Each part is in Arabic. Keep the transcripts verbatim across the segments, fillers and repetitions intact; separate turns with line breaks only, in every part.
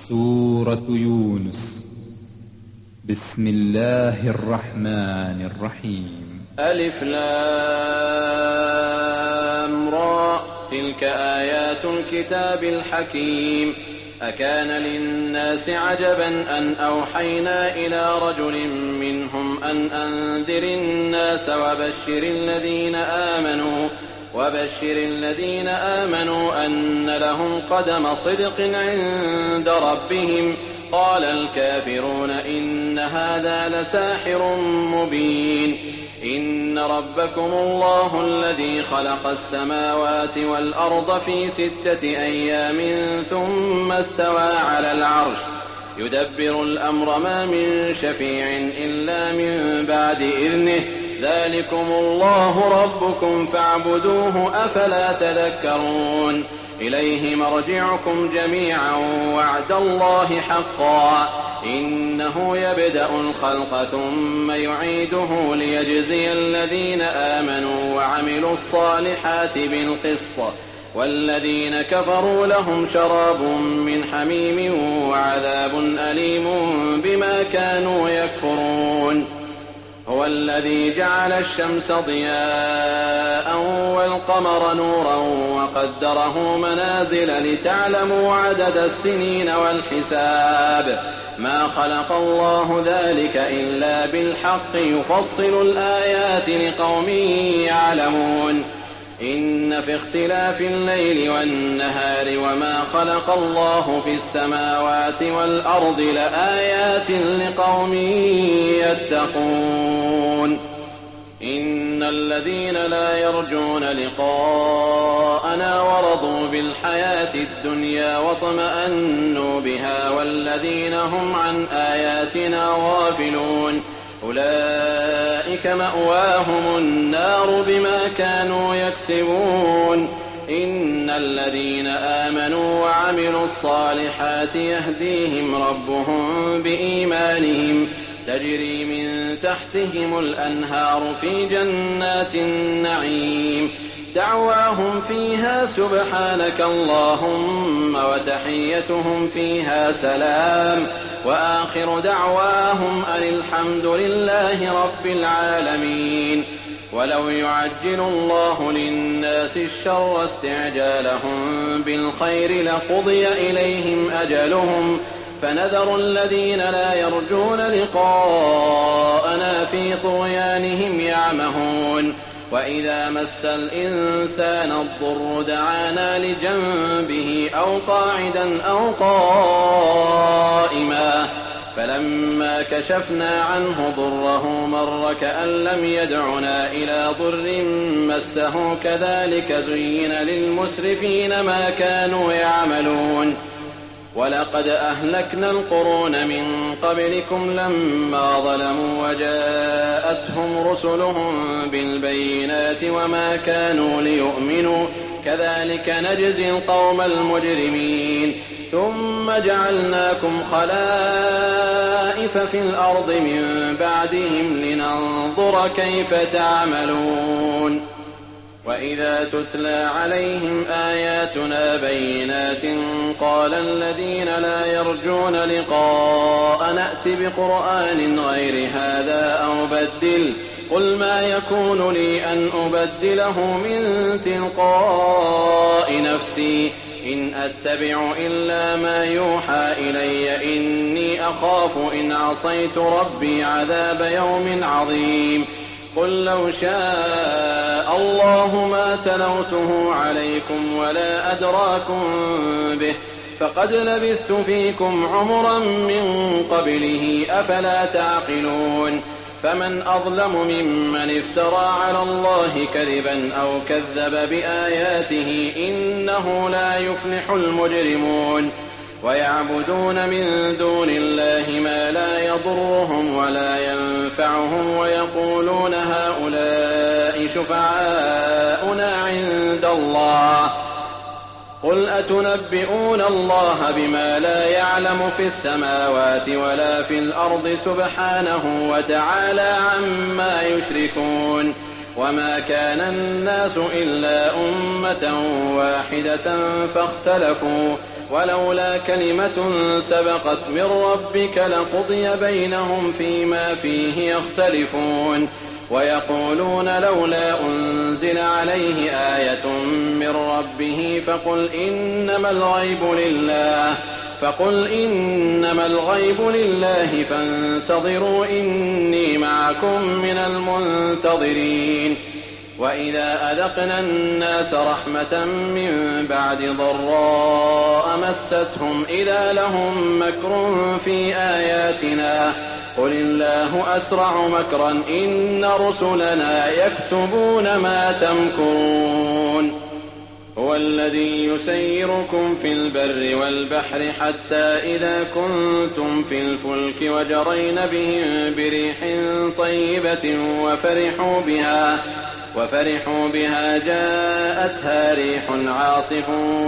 سورة يونس. بسم الله الرحمن الرحيم.
ألف لام را، تلك آيات الكتاب الحكيم. أكان للناس عجبا أن أوحينا إلى رجل منهم أن أنذر الناس وبشر الذين آمنوا وبشر الذين آمنوا أن لهم قدم صدق عند ربهم. قال الكافرون إن هذا لساحر مبين. إن ربكم الله الذي خلق السماوات والأرض في ستة أيام ثم استوى على العرش يدبر الأمر ما من شفيع إلا من بعد إذنه. ذلكم الله ربكم فاعبدوه أفلا تذكرون. إليه مرجعكم جميعا وعد الله حقا. إنه يبدأ الخلق ثم يعيده ليجزي الذين آمنوا وعملوا الصالحات بالقسط، والذين كفروا لهم شراب من حميم وعذاب أليم بما كانوا يكفرون. هو الذي جعل الشمس ضياء والقمر نورا وقدره منازل لتعلموا عدد السنين والحساب. ما خلق الله ذلك إلا بالحق يفصل الآيات لقوم يعلمون. إن في اختلاف الليل والنهار وما خلق الله في السماوات والأرض لآيات لقوم يتقون. إن الذين لا يرجون لقاءنا ورضوا بالحياة الدنيا واطمأنوا بها والذين هم عن آياتنا غافلون أولئك مأواهم النار بما كانوا يكسبون. إن الذين آمنوا وعملوا الصالحات يهديهم ربهم بإيمانهم تجري من تحتهم الأنهار في جنات النعيم. دعواهم فيها سبحانك اللهم وتحيتهم فيها سلام، وآخر دعواهم أن الحمد لله رب العالمين. ولو يعجل الله للناس الشر استعجالهم بالخير لقضي إليهم أجلهم، فنذر الذين لا يرجون لقاءنا في طغيانهم يعمهون. وإذا مس الإنسان الضر دعانا لجنبه أو قاعدا أو قائما، فلما كشفنا عنه ضره مر كأن لم يدعنا إلى ضر مسه. كذلك زين للمسرفين ما كانوا يعملون. ولقد أهلكنا القرون من قبلكم لما ظلموا وجاءتهم رسلهم بالبينات وما كانوا ليؤمنوا. كذلك نجزي القوم المجرمين. ثم جعلناكم خلائف في الأرض من بعدهم لننظر كيف تعملون. وإذا تتلى عليهم آياتنا بينات قال الذين لا يرجون لقاء نأت بقرآن غير هذا أو بدل. قل ما يكون لي أن أبدله من تلقاء نفسي إن أتبع إلا ما يوحى إلي إني أخاف إن عصيت ربي عذاب يوم عظيم. قل لو شاء الله ما تلوته عليكم ولا أدراكم به فقد لبثت فيكم عمرا من قبله أفلا تعقلون. فمن أظلم ممن افترى على الله كذبا أو كذب بآياته إنه لا يفلح المجرمون. ويعبدون من دون الله ما لا يضرهم ولا ينفعهم ويقولون هؤلاء شفعاؤنا عند الله. قل أتنبئون الله بما لا يعلم في السماوات ولا في الأرض سبحانه وتعالى عما يشركون. وما كان الناس إلا أمة واحدة فاختلفوا ولولا كلمة سبقت من ربك لقضي بينهم فيما فيه يختلفون ويقولون لولا أنزل عليه آية من ربه فقل إنما الغيب لله فقل إنما الغيب لله فانتظروا إني معكم من المنتظرين وإذا أذقنا الناس رحمة من بعد ضراء مستهم إذا لهم مكر في آياتنا قل الله أسرع مكرا إن رسلنا يكتبون ما تمكرون هو الذي يسيركم في البر والبحر حتى إذا كنتم في الفلك وجرين بهم بريح طيبة وفرحوا بها وفرحوا بها جاءتها ريح عاصف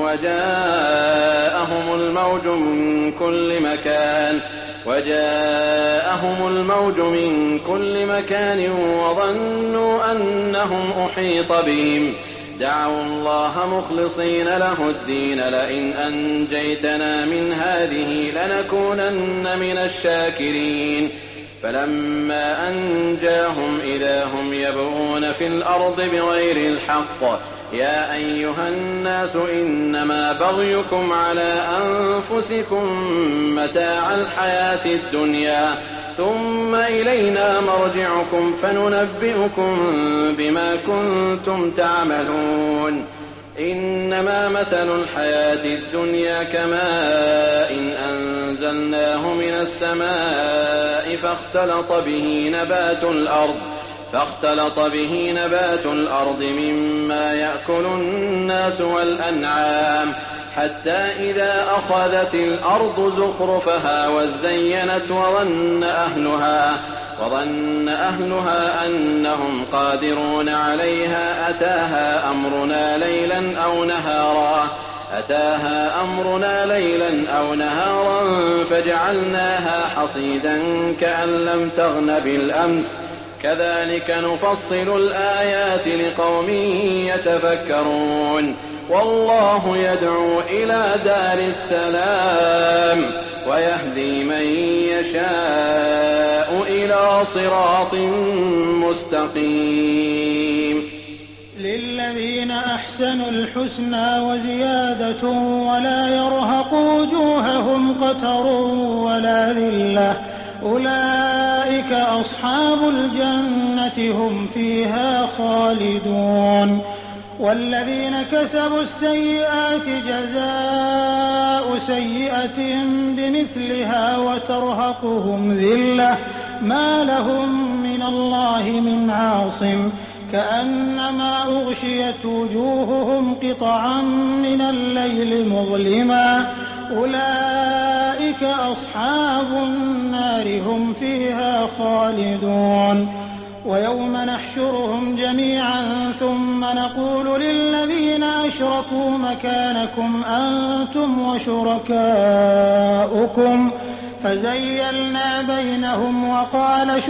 وجاءهم الموج من كل مكان وجاءهم الموج من كل مكان وظنوا أنهم أحيط بهم دعوا الله مخلصين له الدين لئن أنجيتنا من هذه لنكونن من الشاكرين فلما أنجاهم إذا هم يبغون في الأرض بغير الحق يا أيها الناس إنما بغيكم على أنفسكم متاع الحياة الدنيا ثم إلينا مرجعكم فننبئكم بما كنتم تعملون إنما مثل الحياة الدنيا كماء إن أنزلناه من السماء فاختلط به نبات الأرض فاختلط به نبات الأرض مما يأكل الناس والأنعام حتى إذا أخذت الأرض زخرفها وزينت وظن أهلها وظن أهلها أنهم قادرون عليها أتاها أمرنا ليلا أو نهارا أتاها أمرنا ليلا أو نهارا فجعلناها حصيدا كأن لم تغن بالأمس كذلك نفصل الآيات لقوم يتفكرون والله يدعو إلى دار السلام ويهدي من يشاء إلى صراط مستقيم
للذين أحسنوا الحسنى وزيادة ولا يرهق وجوههم قتر ولا ذلة أولئك أصحاب الجنة هم فيها خالدون والذين كسبوا السيئات جزاء سيئة بمثلها وترهقهم ذلة ما لهم من الله من عاصم كأنما أغشيت وجوههم قطعا من الليل مظلما أولئك أصحاب النار هم فيها خالدون ويوم نحشرهم جميعا ثم نقول للذين أشركوا مكانكم أنتم وشركاؤكم فزيلنا بينهم وقال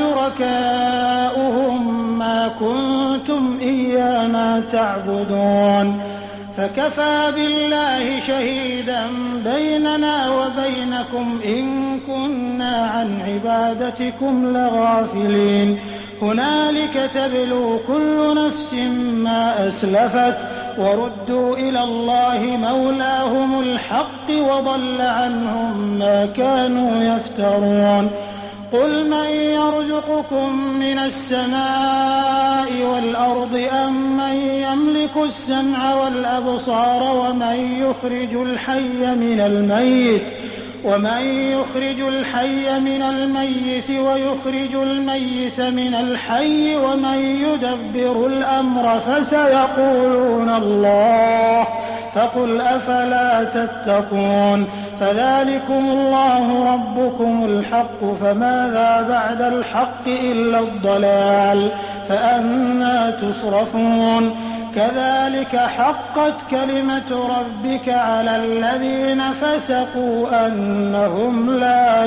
شركاؤهم ما كنتم إيانا تعبدون فكفى بالله شهيدا بيننا وبينكم إن كنا عن عبادتكم لغافلين هنالك تبلو كل نفس ما أسلفت وردوا إلى الله مولاهم الحق وضل عنهم ما كانوا يفترون قل من يرزقكم من السماء والأرض أم من يملك السمع والأبصار ومن يخرج الحي من الميت ومن يخرج الحي من الميت ويخرج الميت من الحي ومن يدبر الأمر فسيقولون الله فقل أفلا تتقون فذلكم الله ربكم الحق فماذا بعد الحق إلا الضلال فأنى تصرفون كذلك حقت كلمة ربك على الذين فسقوا أنهم لا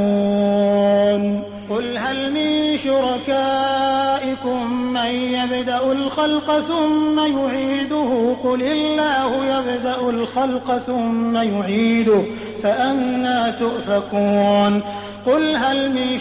يؤمنون قل هل من شركائكم من يبدأ يبدأ الخلق ثم يعيده قل الله يبدأ الخلق ثم يعيده فأنى تؤفكون قل هل من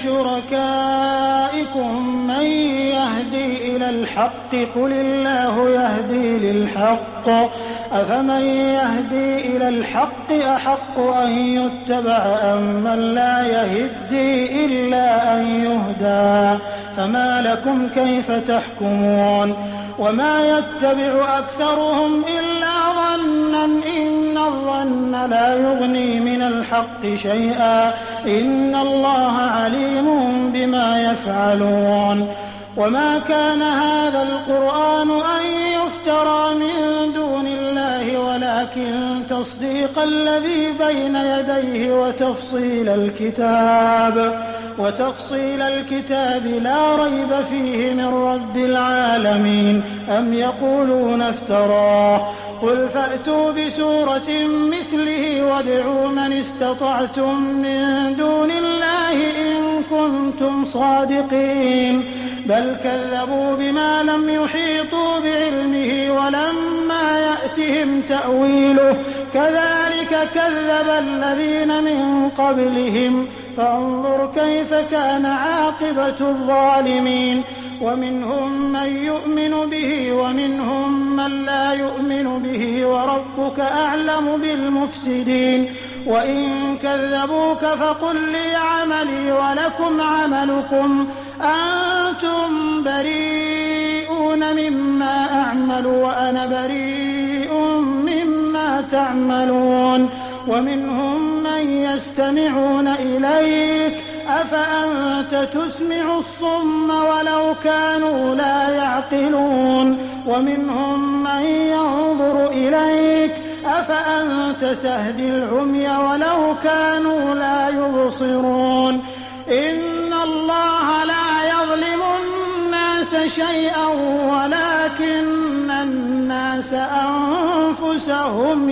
شركائكم من يهدي إلى الحق قل الله يهدي للحق أفمن يهدي إلى الحق أحق أن يتبع أم من لا يهدي إلا أن يهدى فما لكم كيف تحكمون وما يتبع أكثرهم إلا ظنا إن الظن لا يغني من الحق شيئا إن الله عليم بما يفعلون وما كان هذا القرآن أن يفترى من دون الله ولكن تصديق الذي بين يديه وتفصيل الكتاب وتفصيل الكتاب لا ريب فيه من رب العالمين أم يقولون افتراه قل فأتوا بسورة مثله وادعوا من استطعتم من دون الله إن كنتم صادقين بل كذبوا بما لم يحيطوا بعلمه ولما يأتهم تأويله كذلك كذب الذين من قبلهم فانظر كيف كان عاقبة الظالمين ومنهم من يؤمن به ومنهم من لا يؤمن به وربك أعلم بالمفسدين وإن كذبوك فقل لي عملي ولكم عملكم أنتم بريئون مما أعمل وأنا بريء مما تعملون ومنهم من يستمعون إليك أفأنت تسمع الصم ولو كانوا لا يعقلون ومنهم من ينظر إليك أفأنت تهدي العمي ولو كانوا لا يبصرون إن الله لا يظلم الناس شيئا ولكن الناس أنفسهم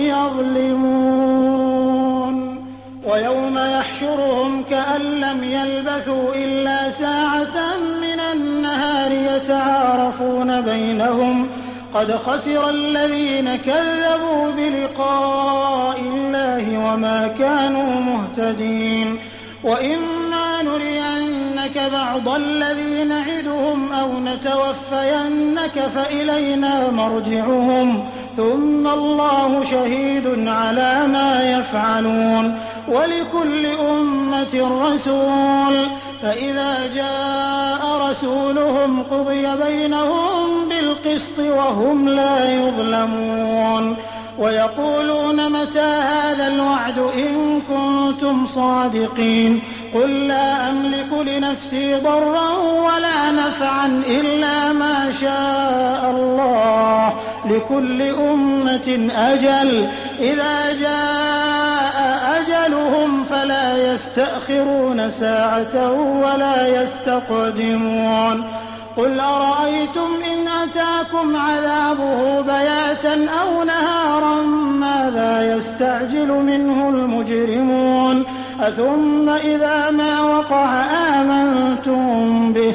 يظلمون ويوم يحشرهم كأن لم يلبثوا إلا ساعة من النهار يتعارفون بينهم قد خسر الذين كذبوا بلقاء الله وما كانوا مهتدين وإما نرينك بعض الذي نعدهم أو نتوفينك فإلينا مرجعهم ثم الله شهيد على ما يفعلون ولكل أمة رسول فإذا جاء رسولهم قضي بينهم بالقسط وهم لا يظلمون ويقولون متى هذا الوعد إن كنتم صادقين قل لا أملك لنفسي ضرا ولا نفعا إلا ما شاء الله لكل أمة أجل إذا جاء أجلهم فلا يستأخرون ساعة ولا يستقدمون قل أرأيتم إن أتاكم عذابه بياتا أو نهارا ماذا يستعجل منه المجرمون أثم إذا ما وقع آمنتم به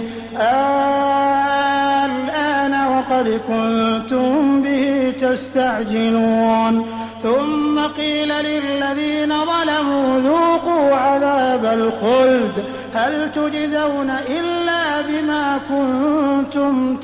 الآن وقد كنتم به تستعجلون ثم قيل للذين ظلموا ذوقوا عذاب الخلد هل تجزون إلا بما كنتم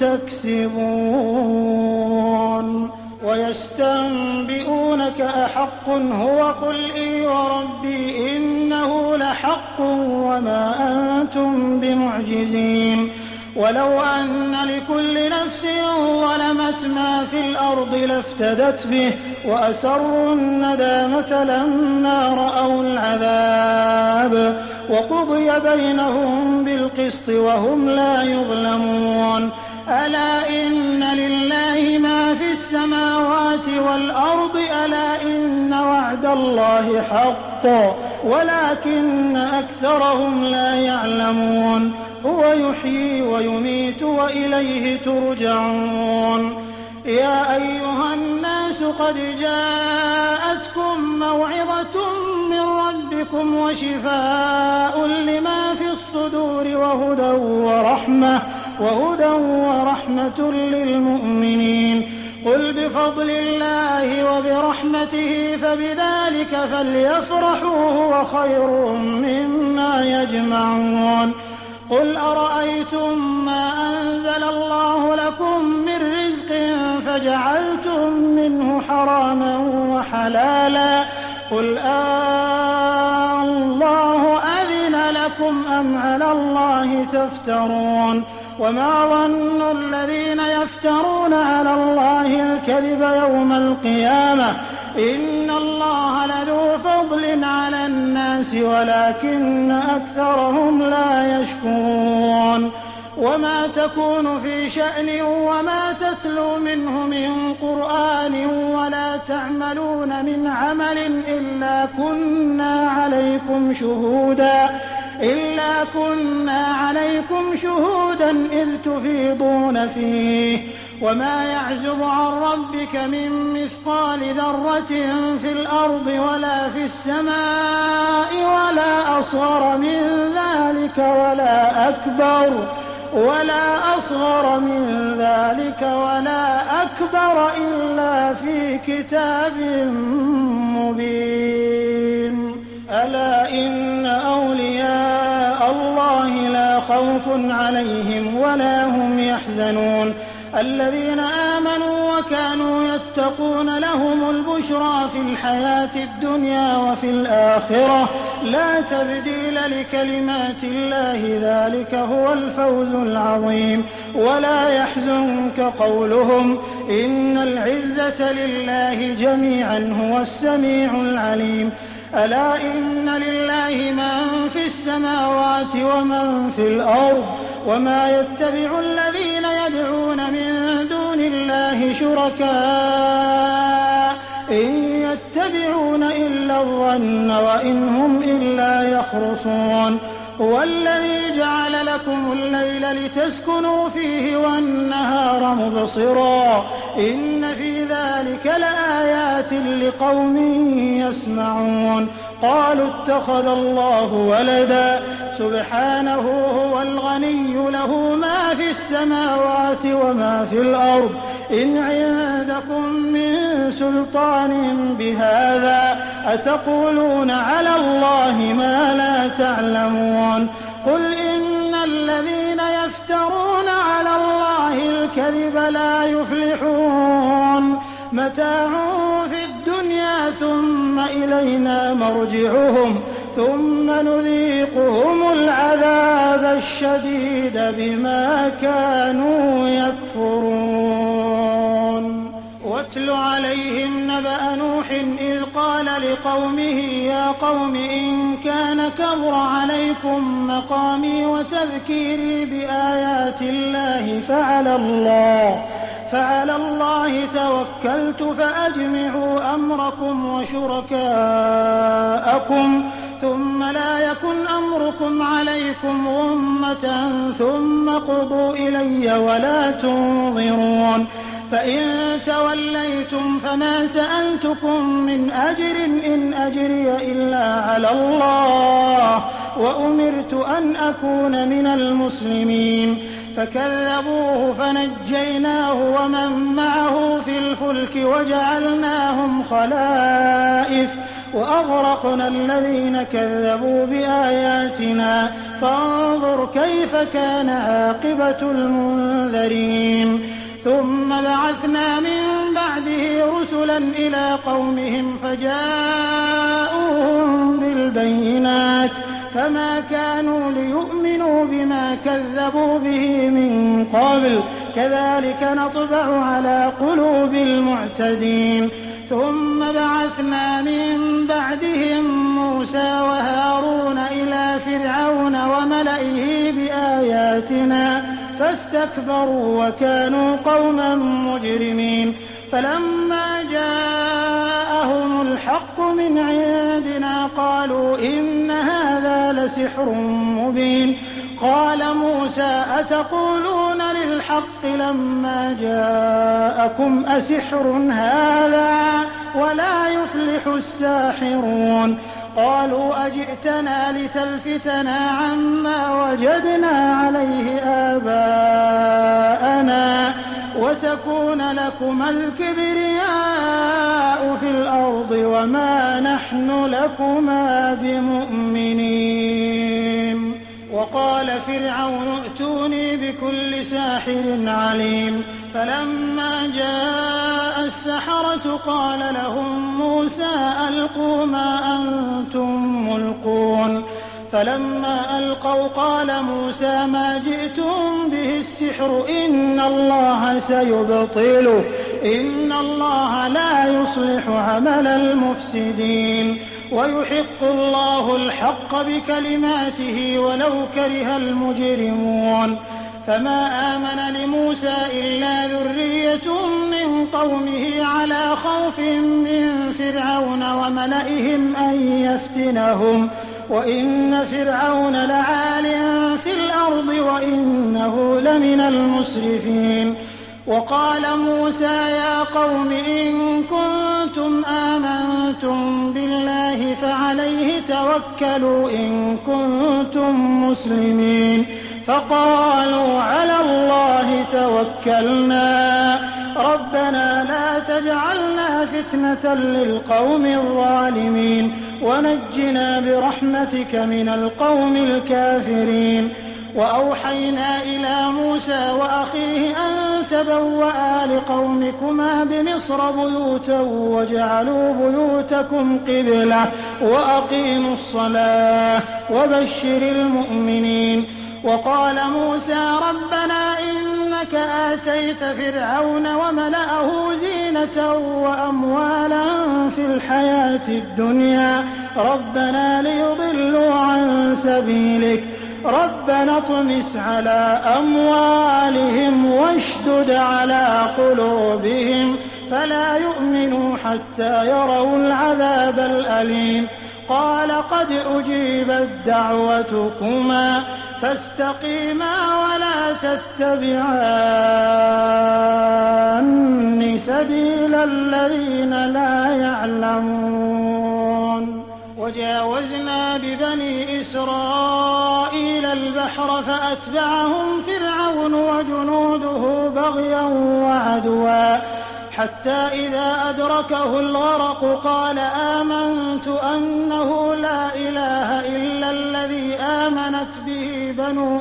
تكسبون ويستنبئونك أحق هو قل إي وربي إنه لحق وما أنتم بمعجزين ولو أن لكل نفس ظلمت ما في الأرض لافتدت به وأسروا الندامة لما رأوا العذاب وقضي بينهم بالقسط وهم لا يظلمون ألا إن لله ما في السماوات والأرض ألا إن وعد الله حق ولكن أكثرهم لا يعلمون هو يحيي ويميت وإليه ترجعون يا أيها الناس قد جاءتكم موعظة من ربكم وشفاء لما في الصدور وهدى ورحمة وهدى ورحمة للمؤمنين. قل بفضل الله وبرحمته فبذلك فليفرحوا هو خير مما يجمعون. قل أرأيتم ما أنزل الله لكم من رزق فجعلتم منه حراما وحلالا قل آه الله أذن لكم أم على الله تفترون. وما ظن الذين يفترون على الله الكذب يوم القيامة إن الله لذو فضل على الناس ولكن أكثرهم لا يشكرون. وما تكون في شأن وما تتلو منه من قرآن ولا تعملون من عمل إلا كنا عليكم شهودا إلا كنا عليكم شهودا إذ تفيضون فيه. وما يعزب عن ربك من مثقال ذرة في الأرض ولا في السماء ولا أصغر من ذلك ولا أكبر ولا أصغر من ذلك ولا أكبر إلا في كتاب مبين. ألا إن أولياء الله لا خوف عليهم ولا هم يحزنون الذين آمنوا وكانوا يتقون لهم البشرى في الحياة الدنيا وفي الآخرة لا تبديل لكلمات الله ذلك هو الفوز العظيم. ولا يحزنك قولهم إن العزة لله جميعا هو السميع العليم. ألا إن لله من في السماوات ومن في الأرض وما يتبع الذين يدعون من دون الله شركاء إن يتبعون إلا الظن وإن هم إلا يخرصون. هو الذي جعل لكم الليل لتسكنوا فيه والنهار مبصرا إن في ذلك لآيات لقوم يسمعون. قالوا اتخذ الله ولدا سبحانه هو الغني له ما في السماوات وما في الأرض إن عندكم من سلطان بهذا أتقولون على الله ما لا تعلمون. قل إن الذين يفترون على الله الكذب لا يفلحون متاع في الدنيا ثم إلينا مرجعهم ثم نذيقهم العذاب الشديد بما كانوا يكفرون. واتل عليهم نبأ نوح إذ قال لقومه يا قوم إن كان كبر عليكم مقامي وتذكيري بآيات الله فعلى الله فعلى الله توكلت فأجمعوا أمركم وشركاءكم ثم لا يكن أمركم عليكم غمة ثم قضوا إلي ولا تنظرون. فإن توليتم فما سألتكم من أجر إن أجري إلا على الله وأمرت أن أكون من المسلمين. فكذبوه فنجيناه ومن معه في الفلك وجعلناهم خلائف وأغرقنا الذين كذبوا بآياتنا فانظر كيف كان عاقبة المنذرين. ثم بعثنا من بعده رسلا إلى قومهم فجاءوهم بالبينات فما كانوا ليؤمنوا بما كذبوا به من قبل كذلك نطبع على قلوب المعتدين. ثم بعثنا من بعدهم موسى وهارون إلى فرعون وملئه بآياتنا فاستكبروا وكانوا قوما مجرمين. فلما جاءهم الحق من عندنا قالوا إن هذا لسحر مبين. قال موسى أتقولون للحق لما جاءكم أسحر هذا ولا يفلح الساحرون. قالوا أجئتنا لتلفتنا عما وجدنا عليه آباءنا وتكون لكما الكبرياء في الأرض وما نحن لكما بمؤمنين. وقال فرعون ائتوني بكل ساحر عليم. فلما جاء السحرة قال لهم موسى ألقوا ما أنتم ملقون. فلما ألقوا قال موسى ما جئتم به السحر إن الله سيبطله إن الله لا يصلح عمل المفسدين ويحق الله الحق بكلماته ولو كره المجرمون. فما آمن لموسى إلا ذرية من قومه على خوف من فرعون وملئهم أن يفتنهم وإن فرعون لعال في الأرض وإنه لمن المسرفين. وقال موسى يا قوم إن كنتم آمنتم بالله فعليه توكلوا إن كنتم مسلمين. فقالوا على الله توكلنا ربنا لا تجعلنا فتنة للقوم الظالمين ونجنا برحمتك من القوم الكافرين. وأوحينا إلى موسى وأخيه أن تبوأ لقومكما بمصر بيوتا واجعلوا بيوتكم قبلة وأقيموا الصلاة وبشر المؤمنين. وقال موسى ربنا إنك آتيت فرعون وملأه زينة وأموالا في الحياة الدنيا ربنا ليضلوا عن سبيلك ربنا اطمس على أموالهم واشدد على قلوبهم فلا يؤمنوا حتى يروا العذاب الأليم. قال قد أجيبت دعوتكما فاستقيما ولا تتبعان سبيل الذين لا يعلمون. وجاوزنا ببني إسرائيل البحر فأتبعهم فرعون وجنوده بغيا وعدوا حتى إذا أدركه الغرق قال آمنت أنه لا إله إلا الذي آمنت به بنو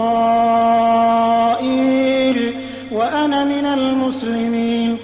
إسرائيل وأنا من المسلمين.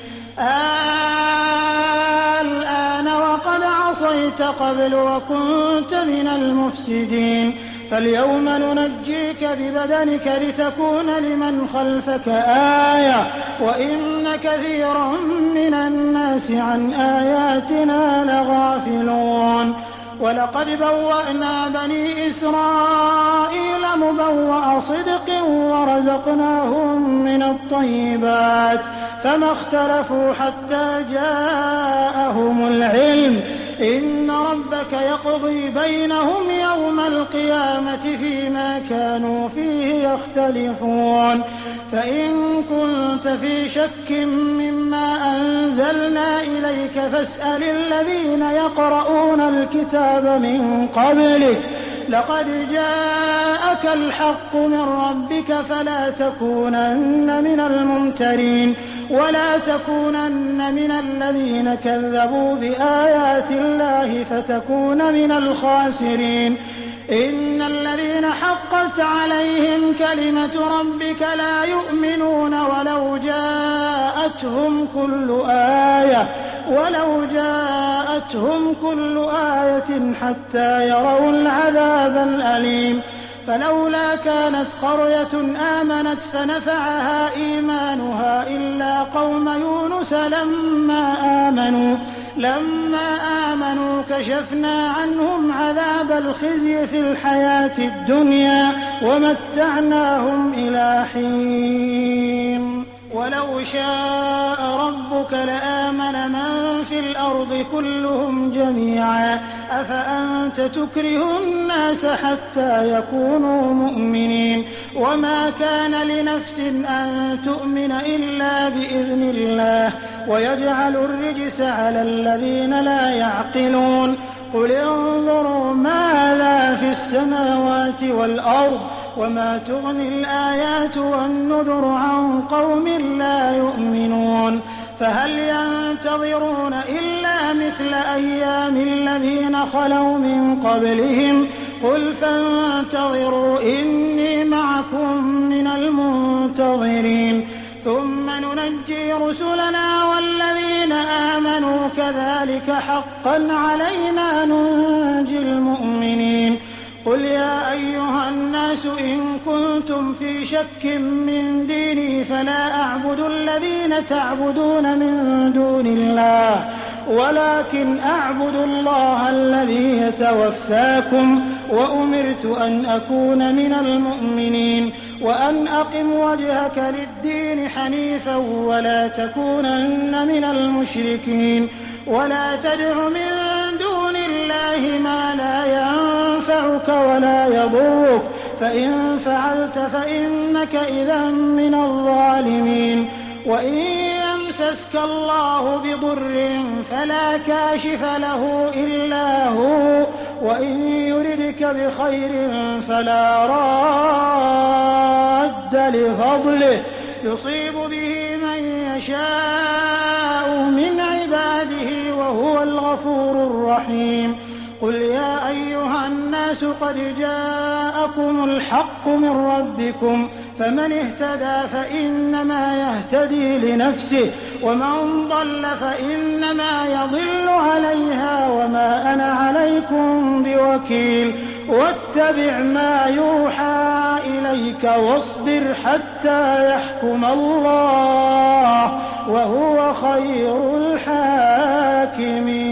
الآن وقد عصيت قبل وكنت من المفسدين فاليوم ننجيك ببدنك لتكون لمن خلفك آية وإن كثيرا من الناس عن آياتنا لغافلون. ولقد بوأنا بني إسرائيل مبوأ صدق ورزقناهم من الطيبات فما اختلفوا حتى جاءهم العلم إن ربك يقضي بينهم يوم القيامة فيما كانوا فيه يختلفون. فإن كنت في شك مما أنزلنا إليك فاسأل الذين يقرؤون الكتاب من قبلك لقد جاءك الحق من ربك فلا تكونن من الممترين ولا تكونن من الذين كذبوا بآيات الله فتكون من الخاسرين. إن الذين حقت عليهم كلمة ربك لا يؤمنون ولو جاءتهم كل آية ولو جاءتهم كل آية حتى يروا العذاب الأليم. فلولا كانت قرية آمنت فنفعها إيمانها إلا قوم يونس لما آمنوا لما آمنوا كشفنا عنهم عذاب الخزي في الحياة الدنيا ومتعناهم إلى حين. ولو شاء ربك لآمن من في الأرض كلهم جميعا أفأنت تكره الناس حتى يكونوا مؤمنين وما كان لنفس أن تؤمن إلا بإذن الله ويجعل الرجس على الذين لا يعقلون. قل انظروا ماذا في السماوات والأرض وما تغني الآيات والنذر عن قوم لا يؤمنون فهل ينتظرون إلا مثل أيام الذين خلوا من قبلهم قل فانتظروا إني معكم من المنتظرين ثم ننجي رسلنا والذين آمنوا كذلك حقا علينا ننجي المؤمنين قل يا أيها الناس إن كنتم في شك من ديني فلا أعبد الذين تعبدون من دون الله ولكن أعبد الله الذي يتوفاكم وأمرت أن أكون من المؤمنين وأن أقم وجهك للدين حنيفا ولا تكونن من المشركين ولا تدع من دون الله ما لا ينفعك ولا يضرك فإن فعلت فإنك إذا من الظالمين وإن يمسسك الله بضر فلا كاشف له إلا هو وإن يردك بخير فلا راد لفضله يصيب به من يشاء من عباده وهو الغفور الرحيم قل يا أيها الناس قد جاءكم الحق من ربكم فمن اهتدى فإنما يهتدي لنفسه ومن ضل فإنما يضل عليها وما أنا عليكم بوكيل واتبع ما يوحى إليك واصبر حتى يحكم الله وهو خير الحاكمين.